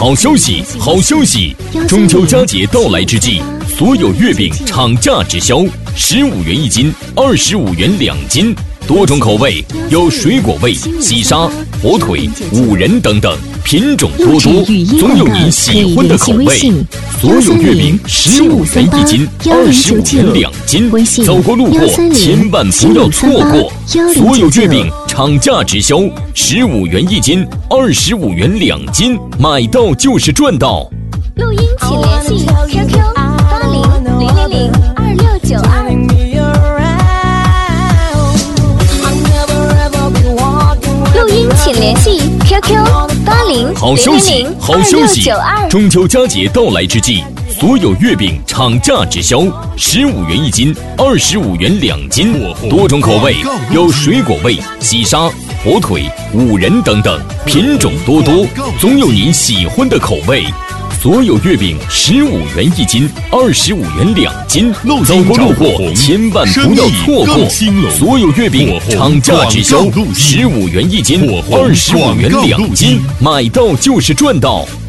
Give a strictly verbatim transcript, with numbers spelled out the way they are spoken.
好消息，好消息！中秋佳节到来之际，所有月饼涨价直销，十五元一斤，二十五元两斤，多种口味，有水果味、西沙、火腿、五仁等等，品种多多，总有你喜欢的口味。所有月饼十五元一斤，二十五元两斤，走过路过千万不要错过。所有月饼涨价直销，十五元一斤，二十五元两斤，买到就是赚到。 录音请联系 Q Q 八零零零零二六九二。录音请联系 Q Q 八零好消息，好消息！中秋佳节到来之际，所有月饼涨价直销，十五元一斤，二十五元两斤，多种口味，有水果味、西沙、火腿、五仁等等，品种多多，总有您喜欢的口味。所有月饼十五元一斤，二十五元两斤，走过路过千万不要错过。所有月饼涨价直销，十五元一斤，二十五元两斤，买到就是赚到。